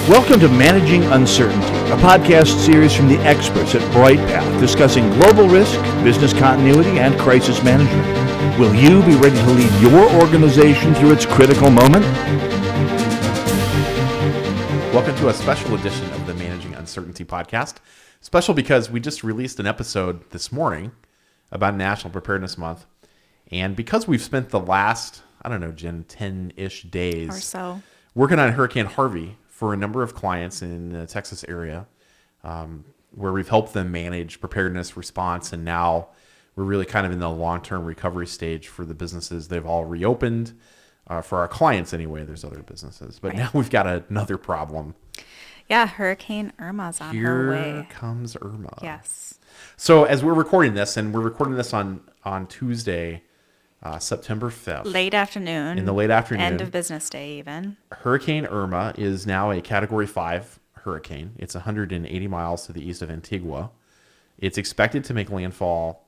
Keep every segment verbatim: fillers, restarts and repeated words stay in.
Welcome to Managing Uncertainty, a podcast series from the experts at BrightPath discussing global risk, business continuity, and crisis management. Will you be ready to lead your organization through its critical moment? Welcome to a special edition of the Managing Uncertainty podcast. Special because we just released an episode this morning about National Preparedness Month. And because we've spent the last, I don't know, Jen, ten-ish days or so working on Hurricane Harvey for a number of clients in the Texas area, um, where we've helped them manage preparedness response. And now we're really kind of in the long-term recovery stage for the businesses. They've all reopened. Uh, for our clients anyway, there's other businesses. But right. now we've got another problem. Yeah, Hurricane Irma's on Here her way. Here comes Irma. Yes. So as we're recording this, and we're recording this on, on Tuesday, uh, September fifth. Late afternoon. In the late afternoon. End of business day even. Hurricane Irma is now a Category five hurricane. It's one hundred eighty miles to the east of Antigua. It's expected to make landfall,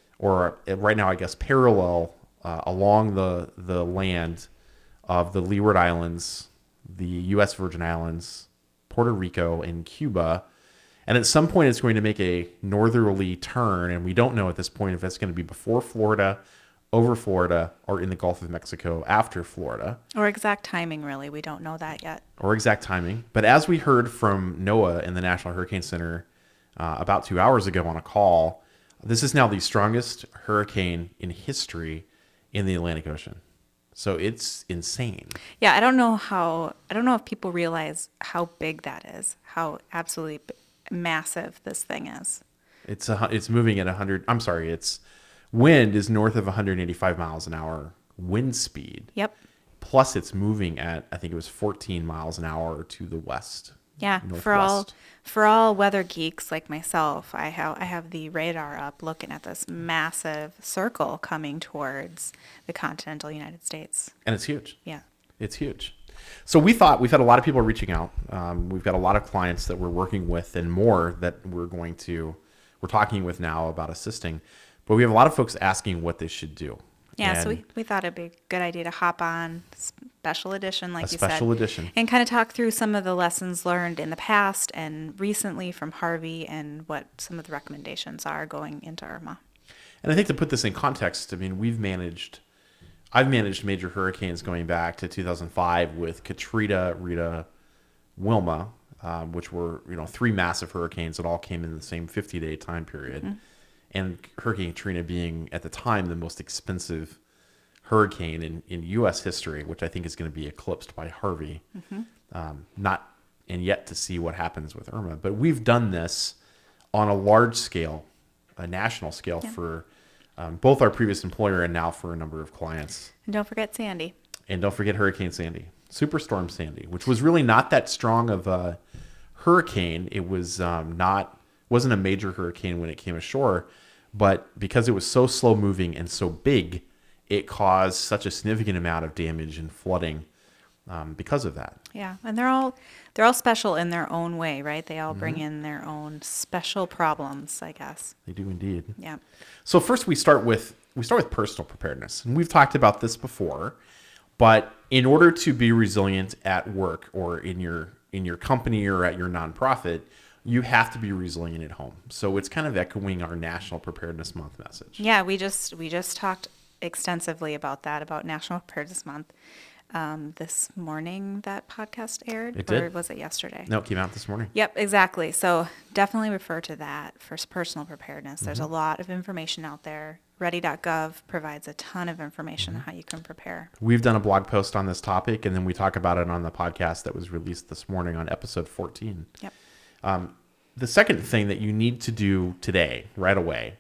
or right now I guess parallel uh, along the, the land of the Leeward Islands, the U S Virgin Islands, Puerto Rico, and Cuba. And at some point, it's going to make a northerly turn. And we don't know at this point if it's going to be before Florida, over Florida, or in the Gulf of Mexico after Florida. Or exact timing, really. We don't know that yet. Or exact timing. But as we heard from NOAA in the National Hurricane Center uh, about two hours ago on a call, this is now the strongest hurricane in history in the Atlantic Ocean. So it's insane. Yeah, I don't know how, I don't know if people realize how big that is, how absolutely b- massive this thing is. It's a, it's moving at one hundred, I'm sorry, it's wind is north of one hundred eighty-five miles an hour wind speed. Yep. Plus it's moving at, I think it was fourteen miles an hour to the west. Yeah, northwest. for all for all weather geeks like myself, I have I have the radar up looking at this massive circle coming towards the continental United States. And it's huge. Yeah. It's huge. So we thought, we've had a lot of people reaching out. Um, we've got a lot of clients that we're working with and more that we're going to, we're talking with now about assisting. But we have a lot of folks asking what they should do. Yeah, and so we, we thought it'd be a good idea to hop on special edition, like a you said. special edition. And kind of talk through some of the lessons learned in the past and recently from Harvey and what some of the recommendations are going into Irma. And I think to put this in context, I mean, we've managed, I've managed major hurricanes going back to two thousand five with Katrina, Rita, Wilma, um, which were, you know, three massive hurricanes that all came in the same fifty-day time period. Mm-hmm. And Hurricane Katrina being, at the time, the most expensive hurricane in, in U S history, which I think is going to be eclipsed by Harvey. Mm-hmm. Um, not, and yet to see what happens with Irma. But we've done this on a large scale, a national scale, yeah. for um, both our previous employer and now for a number of clients. And don't forget Sandy. And don't forget Hurricane Sandy, Superstorm Sandy, which was really not that strong of a hurricane. It was um, not, wasn't a major hurricane when it came ashore. But because it was so slow moving and so big, it caused such a significant amount of damage and flooding um, because of that. Yeah, and they're all they're all special in their own way, right? They all bring mm-hmm. in their own special problems, I guess. They do indeed. Yeah. So first we start with we start with personal preparedness. And we've talked about this before, but in order to be resilient at work or in your in your company or at your nonprofit, you have to be resilient at home. So it's kind of echoing our National Preparedness Month message. Yeah, we just we just talked extensively about that, about National Preparedness Month. Um, this morning that podcast aired, it or did? was it yesterday? No, it came out this morning. Yep, exactly. So definitely refer to that for personal preparedness. Mm-hmm. There's a lot of information out there. ready dot gov provides a ton of information Mm-hmm. on how you can prepare. We've done a blog post on this topic, and then we talk about it on the podcast that was released this morning on episode fourteen. Yep. Um, the second thing that you need to do today, right away,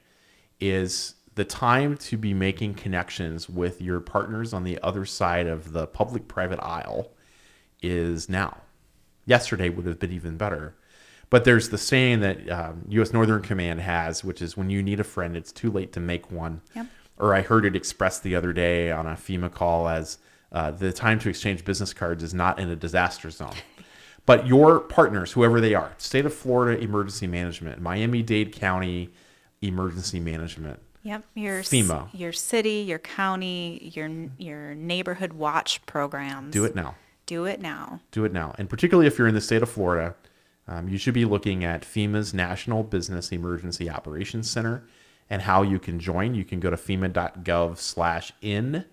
is the time to be making connections with your partners on the other side of the public-private aisle is now. Yesterday would have been even better. But there's the saying that um, U S Northern Command has, which is when you need a friend, it's too late to make one. Yep. Or I heard it expressed the other day on a FEMA call as uh, the time to exchange business cards is not in a disaster zone. But your partners, whoever they are, State of Florida Emergency Management, Miami-Dade County Emergency Management, Yep, your FEMA. your city, your county, your your neighborhood watch programs. Do it now. Do it now. Do it now. And particularly if you're in the state of Florida, um, you should be looking at FEMA's National Business Emergency Operations Center and how you can join. You can go to fema.gov slash N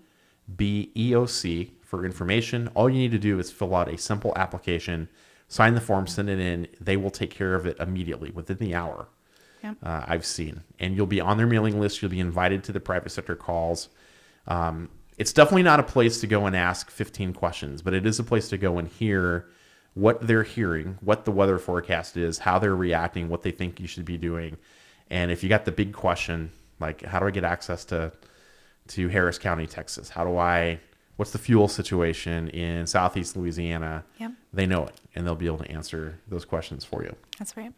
B E O C for information. All you need to do is fill out a simple application, sign the form, send it in. They will take care of it immediately within the hour. Yep. Uh, I've seen. And you'll be on their mailing list. You'll be invited to the private sector calls. Um, it's definitely not a place to go and ask fifteen questions, but it is a place to go and hear what they're hearing, what the weather forecast is, how they're reacting, what they think you should be doing. And if you got the big question, like how do I get access to to Harris County, Texas? How do I, what's the fuel situation in Southeast Louisiana? Yep. They know it, and they'll be able to answer those questions for you. That's right.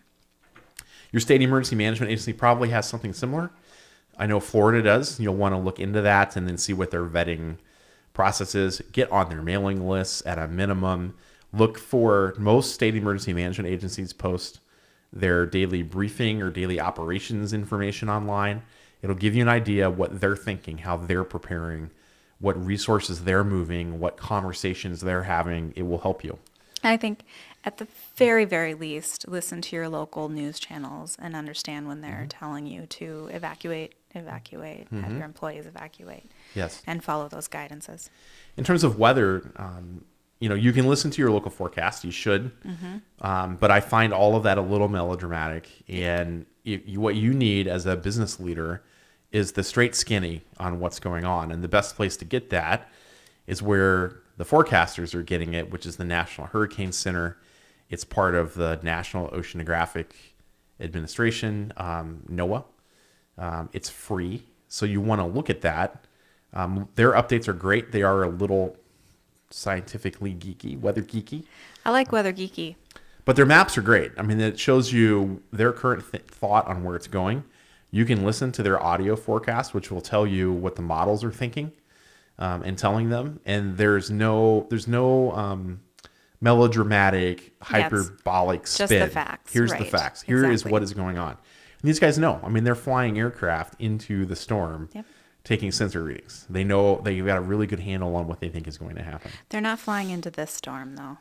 Your state emergency management agency probably has something similar. I know Florida does. You'll want to look into that and then see what their vetting process is. Get on their mailing lists at a minimum. Look for, most state emergency management agencies post their daily briefing or daily operations information online. It'll give you an idea what they're thinking, how they're preparing, what resources they're moving, what conversations they're having. It will help you. I think at the very, very least, listen to your local news channels and understand when they're mm-hmm. telling you to evacuate, evacuate, mm-hmm. have your employees evacuate. Yes. And follow those guidances. In terms of weather, um, you know, you can listen to your local forecast. You should. Mm-hmm. Um, but I find all of that a little melodramatic. And you, you, what you need as a business leader is the straight skinny on what's going on. And the best place to get that is where the forecasters are getting it, which is the National Hurricane Center. It's part of the National Oceanographic Administration, um, NOAA. Um, it's free, so you want to look at that. Um, their updates are great. They are a little scientifically geeky, weather geeky. I like weather geeky. But their maps are great. I mean, it shows you their current th- thought on where it's going. You can listen to their audio forecast, which will tell you what the models are thinking. Um, and telling them, and there's no there's no um, melodramatic, hyperbolic yes, spin. Just the facts. Here's right. the facts. Here exactly. is what is going on. And these guys know. I mean, they're flying aircraft into the storm, yep. taking sensor readings. They know they've got a really good handle on what they think is going to happen. They're not flying into this storm, though.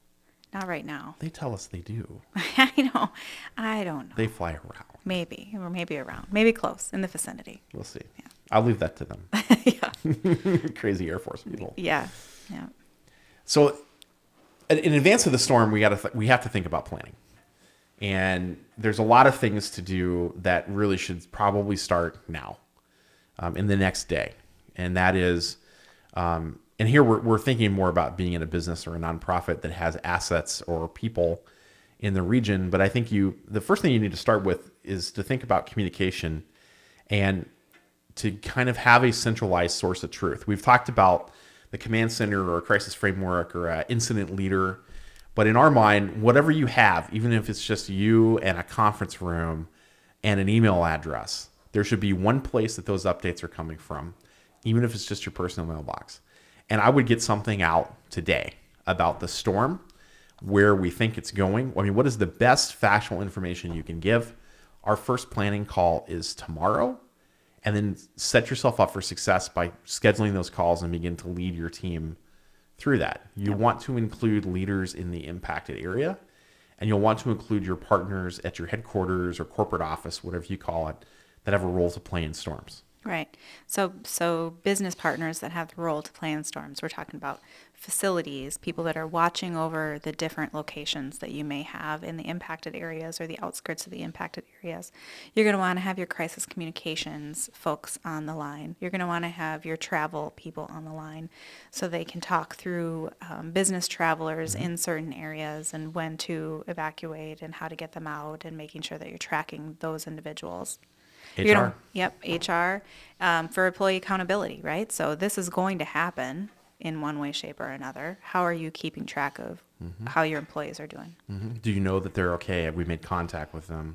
Not right now. They tell us they do. I know. I don't know. They fly around. Maybe, or maybe around. Maybe close, in the vicinity. We'll see. Yeah. I'll leave that to them. yeah. Crazy Air Force people. Yeah. Yeah. So, in advance of the storm, we got to th- we have to think about planning, and there's a lot of things to do that really should probably start now, um, in the next day, and that is, um, and here we're we're thinking more about being in a business or a nonprofit that has assets or people in the region. But I think you the first thing you need to start with is to think about communication, and to kind of have a centralized source of truth. We've talked about the command center or a crisis framework or an incident leader, but in our mind, whatever you have, even if it's just you and a conference room and an email address, there should be one place that those updates are coming from, even if it's just your personal mailbox. And I would get something out today about the storm, where we think it's going. I mean, what is the best factual information you can give? Our first planning call is tomorrow. And then set yourself up for success by scheduling those calls and begin to lead your team through that. You want to include leaders in the impacted area, and you'll want to include your partners at your headquarters or corporate office, whatever you call it, that have a role to play in storms. Right. So so business partners that have the role to play in storms. We're talking about facilities, people that are watching over the different locations that you may have in the impacted areas or the outskirts of the impacted areas. You're going to want to have your crisis communications folks on the line. You're going to want to have your travel people on the line so they can talk through um, business travelers mm-hmm. in certain areas and when to evacuate and how to get them out, and making sure that you're tracking those individuals. H R. You're gonna, yep, H R um, for employee accountability, right? So this is going to happen in one way, shape, or another. How are you keeping track of mm-hmm. how your employees are doing? Mm-hmm. Do you know that they're okay? Have we made contact with them?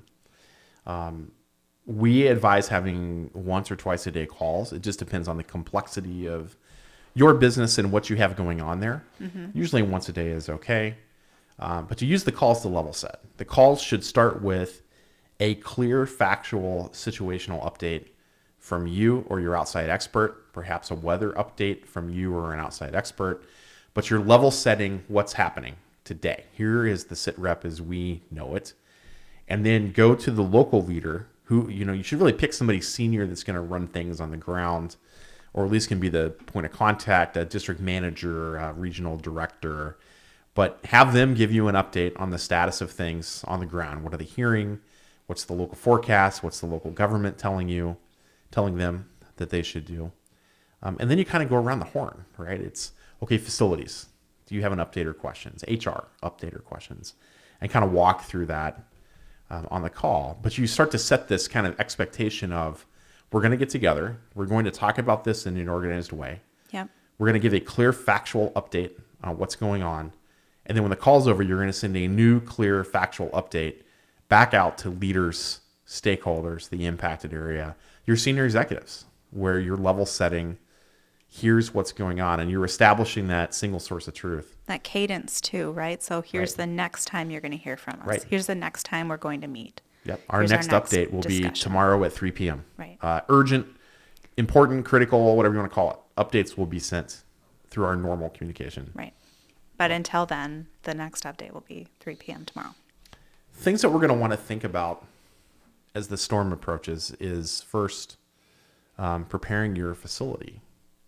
Um, we advise having once or twice a day calls. It just depends on the complexity of your business and what you have going on there. Mm-hmm. Usually once a day is okay. Um, but you use the calls to level set. The calls should start with a clear, factual, situational update from you or your outside expert, perhaps a weather update from you or an outside expert, but you're level setting what's happening today. Here is the sit rep as we know it. And then go to the local leader who, you know, you should really pick somebody senior that's going to run things on the ground, or at least can be the point of contact, a district manager, a regional director, but have them give you an update on the status of things on the ground. What are they hearing? What's the local forecast? What's the local government telling you, telling them that they should do? Um, and then you kind of go around the horn, right? It's, okay, facilities. Do you have an update or questions? H R, update or questions? And kind of walk through that um, on the call. But you start to set this kind of expectation of, we're going to get together. We're going to talk about this in an organized way. Yep. We're going to give a clear factual update on what's going on. And then when the call's over, you're going to send a new, clear, factual update back out to leaders, stakeholders, the impacted area, your senior executives, where you're level setting, here's what's going on, and you're establishing that single source of truth. That cadence too, right? So here's Right. the next time you're going to hear from us. Right. Here's the next time we're going to meet. Yep. Our Here's next our next update will be discussion. tomorrow at three p.m. Right. Uh, urgent, important, critical, whatever you want to call it. Updates will be sent through our normal communication. Right. But until then, the next update will be three p.m. tomorrow. Things that we're going to want to think about as the storm approaches is first um, preparing your facility,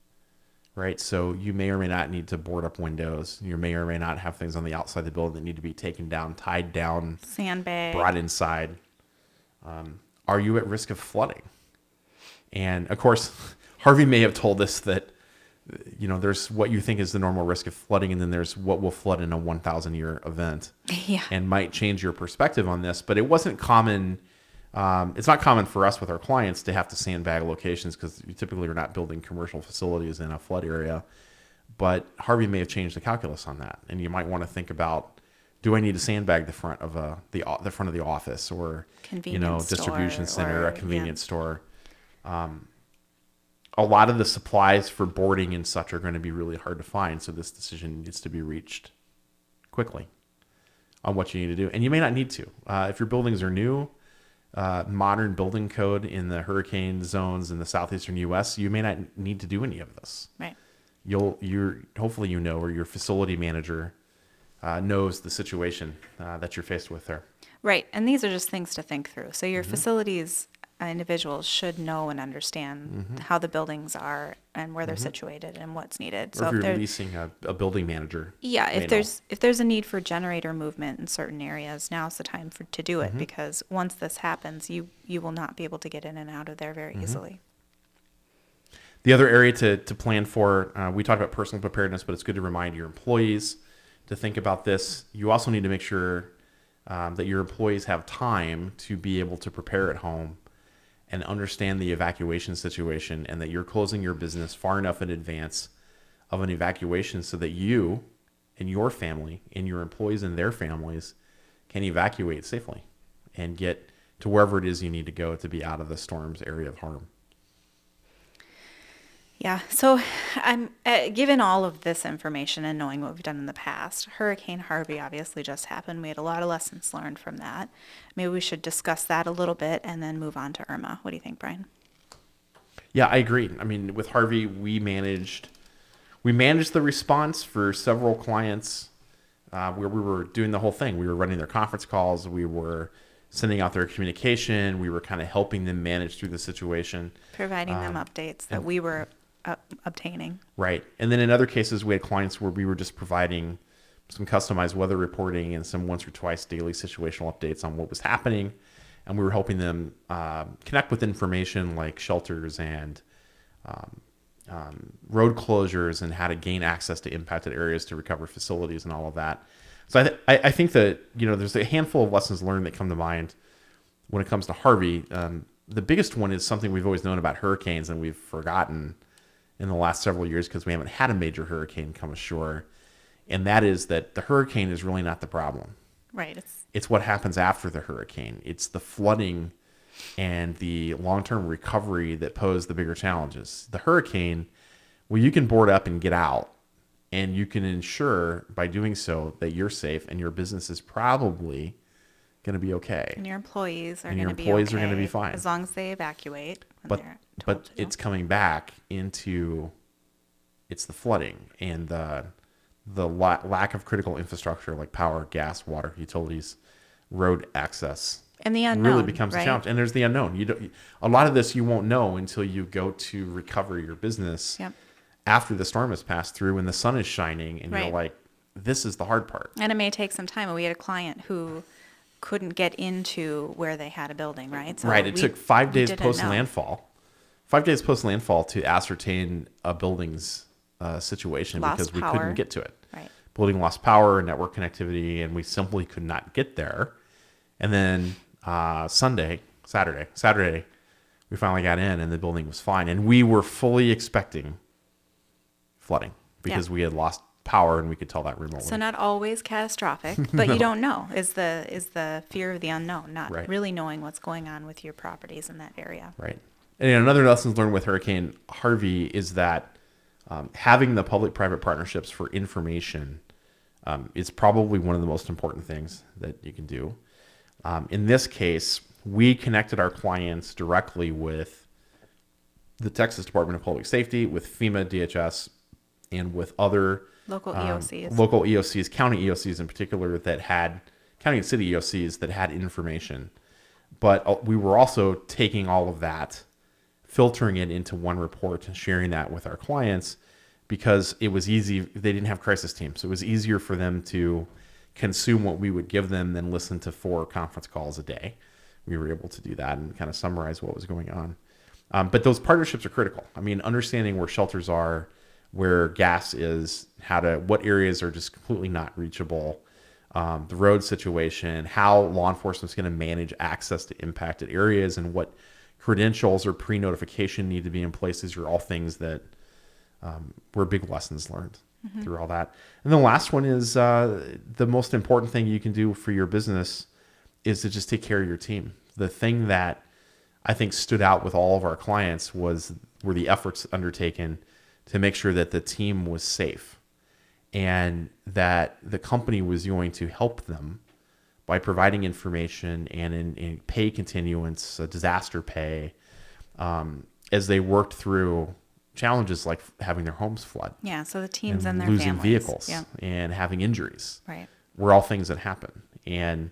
right? So you may or may not need to board up windows. You may or may not have things on the outside of the building that need to be taken down, tied down, Sandbag. brought inside. Um, are you at risk of flooding? And of course, Harvey may have told us that, you know, there's what you think is the normal risk of flooding, and then there's what will flood in a one thousand year event. Yeah. And might change your perspective on this, but it wasn't common. Um, it's not common for us with our clients to have to sandbag locations because typically we're not building commercial facilities in a flood area. But Harvey may have changed the calculus on that, and you might want to think about: do I need to sandbag the front of a the the front of the office, or you know, Convenience distribution store, center, or- a convenience yeah. store? Um, a lot of the supplies for boarding and such are going to be really hard to find, so this decision needs to be reached quickly on what you need to do. And you may not need to. Uh, if your buildings are new, uh, modern building code in the hurricane zones in the southeastern U S, you may not need to do any of this. Right. You'll, you're, hopefully you know, or your facility manager uh, knows the situation uh, that you're faced with there. Right. And these are just things to think through. So Mm-hmm. your facilities uh, individuals should know and understand Mm-hmm. how the buildings are and where they're situated and what's needed. Or So if if you're they're, leasing a, a building manager. yeah, may if know. there's if there's a need for generator movement in certain areas, now's the time for to do it Mm-hmm. because once this happens, you you will not be able to get in and out of there very Mm-hmm. easily. The other area to, to plan for, uh, we talked about personal preparedness, but it's good to remind your employees to think about this. You also need to make sure um, that your employees have time to be able to prepare at home and understand the evacuation situation, and that you're closing your business far enough in advance of an evacuation so that you and your family and your employees and their families can evacuate safely and get to wherever it is you need to go to be out of the storm's area of harm. Yeah. So, I'm uh, given all of this information and knowing what we've done in the past. Hurricane Harvey obviously just happened. We had a lot of lessons learned from that. Maybe we should discuss that a little bit and then move on to Irma. What do you think, Brian? Yeah, I agree. I mean, with Harvey, we managed we managed the response for several clients uh, where we were doing the whole thing. We were running their conference calls. We were sending out their communication. We were kind of helping them manage through the situation. Providing them Um, updates that and- we were uh, obtaining. Right. And then in other cases, we had clients where we were just providing some customized weather reporting and some once or twice daily situational updates on what was happening. And we were helping them uh, connect with information like shelters and um, um, road closures and how to gain access to impacted areas to recover facilities and all of that. So I, th- I, I think that, you know, there's a handful of lessons learned that come to mind when it comes to Harvey. Um, the biggest one is something we've always known about hurricanes and we've forgotten in the last several years because we haven't had a major hurricane come ashore. And that is that the hurricane is really not the problem. Right. It's It's what happens after the hurricane. It's the flooding and the long-term recovery that pose the bigger challenges. The hurricane, well, you can board up and get out, and you can ensure by doing so that you're safe and your business is probably going to be okay. and your employees are And going your to be employees are okay gonna be fine. as long as they evacuate. when But they're told but to. it's coming back into it's the flooding and the the la- lack of critical infrastructure like power, gas, water, utilities, road access And the unknown really becomes right? a challenge. And there's the unknown. You don't, a lot of this you won't know until you go to recover your business Yep. after the storm has passed through and the sun is shining, and Right. you're like, this is the hard part. And it may take some time. We had a client who couldn't get into where they had a building, right? So right. It we- took five we days didn't post know. landfall, five days post landfall to ascertain a building's uh, situation Lost because we power. couldn't get to it. Right. Building lost power and network connectivity, and we simply could not get there. And then uh, Sunday, Saturday, Saturday, we finally got in, and the building was fine. And we were fully expecting flooding because Yeah. we had lost power, and we could tell that remotely. So not always catastrophic, but you don't know. Is the is the fear of the unknown, not Right. really knowing what's going on with your properties in that area. Right. And another lesson learned with Hurricane Harvey is that um, having the public-private partnerships for information um, is probably one of the most important things that you can do. Um, in this case, we connected our clients directly with the Texas Department of Public Safety, with FEMA, D H S, and with other Local um, E O Cs. local E O Cs, county E O Cs in particular, that had county and city E O Cs that had information. But uh, we were also taking all of that, filtering it into one report and sharing that with our clients because it was easy. They didn't have crisis teams. So it was easier for them to consume what we would give them than listen to four conference calls a day. We were able to do that and kind of summarize what was going on. Um, but those partnerships are critical. I mean, understanding where shelters are, where gas is, how to, what areas are just completely not reachable, um, the road situation, how law enforcement is going to manage access to impacted areas, and what credentials or pre-notification need to be in place. These are all things that um, were big lessons learned mm-hmm. through all that. And the last one is uh, the most important thing you can do for your business is to just take care of your team. The thing that I think stood out with all of our clients was were the efforts undertaken to make sure that the team was safe and that the company was going to help them by providing information and in, in pay continuance, uh, disaster pay, um, as they worked through challenges like having their homes flood. Yeah, so the teams and and their losing families. vehicles Yeah. and having injuries. Right. Were all things that happen. And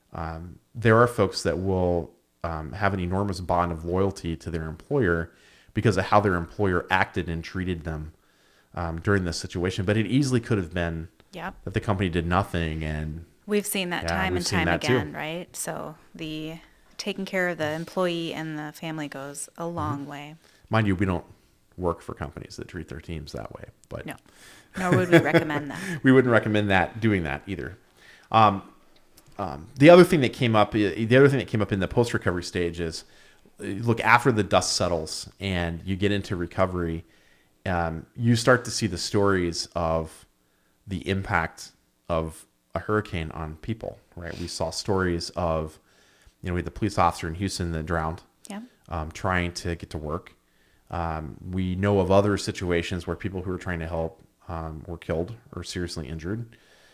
um, there are folks that will um, have an enormous bond of loyalty to their employer because of how their employer acted and treated them um, during this situation. But it easily could have been Yep. that the company did nothing. And We've seen that Yeah, time we've and seen time that too. again, right? So the taking care of the employee and the family goes a long Mm-hmm. way. mind you, we don't work for companies that treat their teams that way. But No, nor would we recommend that. we wouldn't recommend that doing that either. Um, um, the other thing that came up, the other thing that came up in the post-recovery stage is, look, after the dust settles and you get into recovery, um, you start to see the stories of the impact of a hurricane on people. Right? We saw stories of, you know, we had the police officer in Houston that drowned, Yeah. um, trying to get to work. Um, we know of other situations where people who were trying to help um, were killed or seriously injured.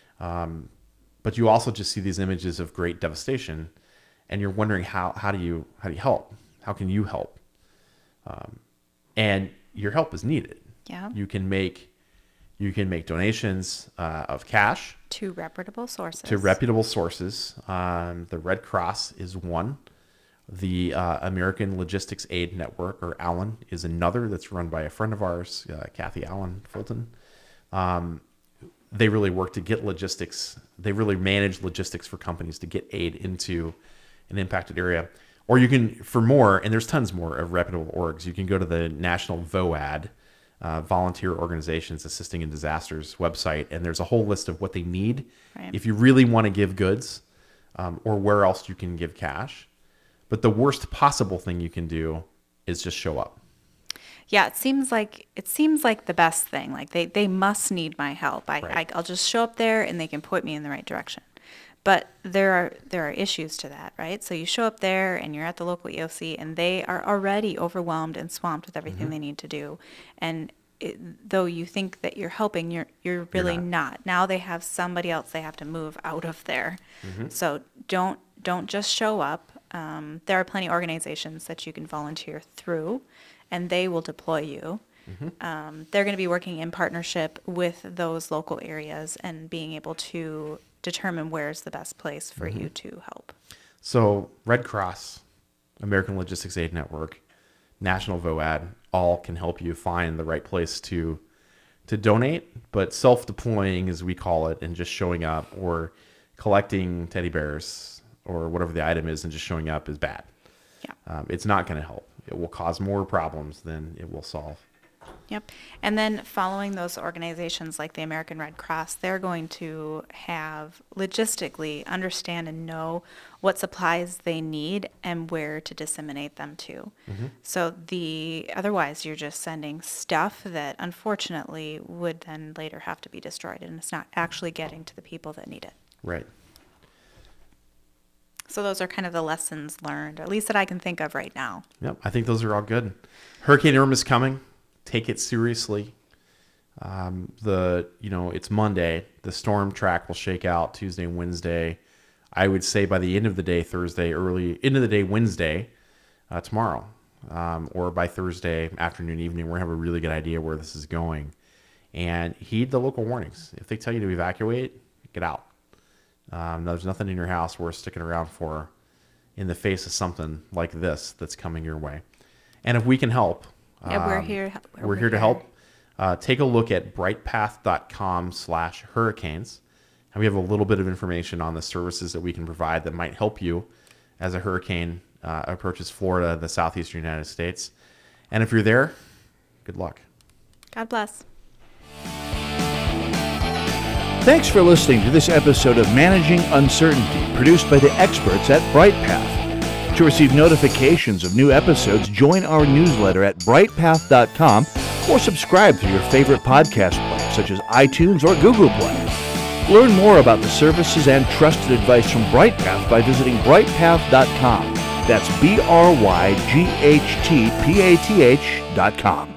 Um, but you also just see these images of great devastation, and you're wondering how how do you how do you help? How can you help? Um, and your help is needed. Yeah. You can make you can make donations uh, of cash To reputable sources. to reputable sources. Um, the Red Cross is one. The uh, American Logistics Aid Network, or ALLEN, is another that's run by a friend of ours, uh, Kathy Allen Fulton. Um, they really work to get logistics. They really manage logistics for companies to get aid into an impacted area. Or you can, for more, and there's tons more of reputable orgs, you can go to the National VOAD, uh, Volunteer Organizations Assisting in Disasters website, and there's a whole list of what they need. Right. If you really want to give goods, um, or where else you can give cash. But the worst possible thing you can do is just show up. Yeah, it seems like it seems like the best thing. Like they, they must need my help. I, Right. I I'll just show up there and they can point me in the right direction. But there are there are issues to that, right? So you show up there and you're at the local E O C and they are already overwhelmed and swamped with everything Mm-hmm. they need to do. And it, though you think that you're helping, you're you're really not. not. Now they have somebody else they have to move out of there. Mm-hmm. So don't don't just show up. Um, there are plenty of organizations that you can volunteer through, and they will deploy you. Um, they're going to be working in partnership with those local areas and being able to determine where's the best place for you to help. So Red Cross, American Logistics Aid Network, National V O A D, all can help you find the right place to to donate, but self-deploying, as we call it, and just showing up or collecting teddy bears or whatever the item is and just showing up is bad. Yeah. Um, it's not going to help. It will cause more problems than it will solve. Yep. And then following those organizations like the American Red Cross, they're going to have logistically understand and know what supplies they need and where to disseminate them to. Mm-hmm. So the otherwise you're just sending stuff that unfortunately would then later have to be destroyed, and it's not actually getting to the people that need it. Right. So those are kind of the lessons learned, at least that I can think of right now. Yep. I think those are all good. Hurricane Irma is coming. Take it seriously. Um, the you know it's Monday. The storm track will shake out Tuesday and Wednesday. I would say by the end of the day, Thursday, early end of the day, Wednesday, uh, tomorrow, um, or by Thursday afternoon, evening, we're gonna have a really good idea where this is going. And heed the local warnings. If they tell you to evacuate, get out. Um, there's nothing in your house worth sticking around for in the face of something like this that's coming your way. And if we can help. Yeah, we're Um, here. We're, we're here to help. Uh, take a look at brightpath.com slash hurricanes. And we have a little bit of information on the services that we can provide that might help you as a hurricane uh, approaches Florida, the southeastern United States. And if you're there, good luck. God bless. Thanks for listening to this episode of Managing Uncertainty, produced by the experts at BrightPath. To receive notifications of new episodes, join our newsletter at brightpath dot com or subscribe through your favorite podcast player, such as iTunes or Google Play. Learn more about the services and trusted advice from BrightPath by visiting brightpath dot com. That's B R Y G H T P A T H dot com.